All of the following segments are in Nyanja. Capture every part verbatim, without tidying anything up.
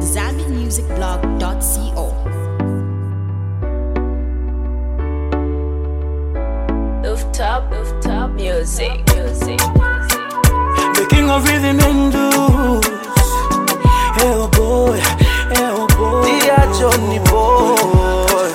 zambian music blog dot co. Rooftop, rooftop music, music. The king of rhythm and blues. Hey oh boy, hey oh boy. Dear Johnny boy.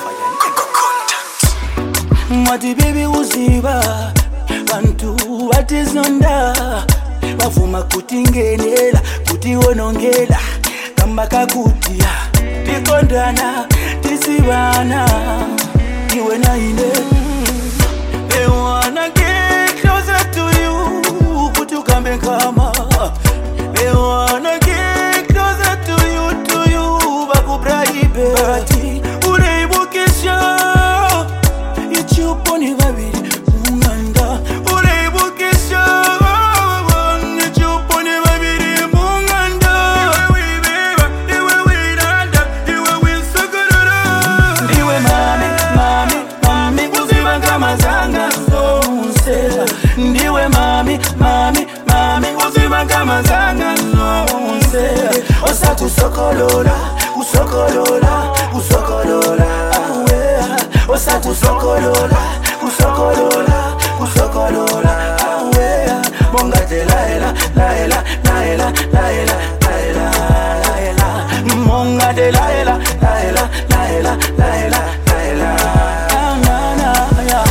Mwati baby uziba bantu watizonda bavuma kutingenela kutionongela kamba kakutia tikondana tisibana iwe na ine. They wanna get closer to you kutukambe kama. They wanna get closer to you, to you bakubraibe bati uleibukisha ichuponi babiri munganda uleibukisha ichuponi babiri munganda iwe wibiba iwe wiranda iwe winsogorora ndiwe mami mami mami kuziba kama zanga zonse ndiwe mami mami mami kuziba kama zanga zonse osatu sokolola usokolola usokolola awe osatu sokolola usokolola usokolola awe monga te laela laela laela laela laela laela monga te laela laela laela laela laela na na ya.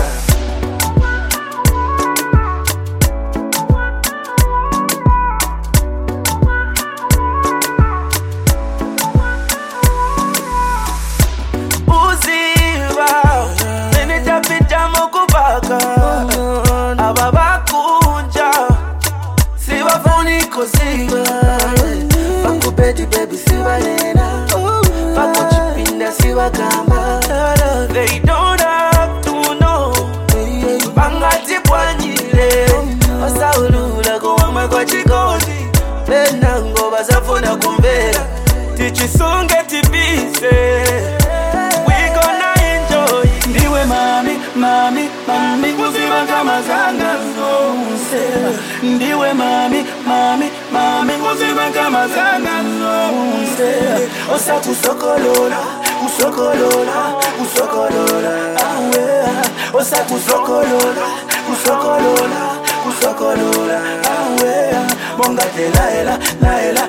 Siba Faku bedi baby siba nena Faku chipinda siba kama. They don't have to know Bangati pwanyile Osa ulula kuwama kwa chikoti Bena ngoba zafuna kumbera Tichisonge tibise We gonna enjoy. Ndiwe mami, mami, mami kuziba kama zanga zonse. Ndiwe mami, mami, mami kuziba kama zanga zonse. Osatu sokolola, usokolola, usokolola awe. Osatu sokolola, usokolola, usokolola awe. Monga te laela, laela,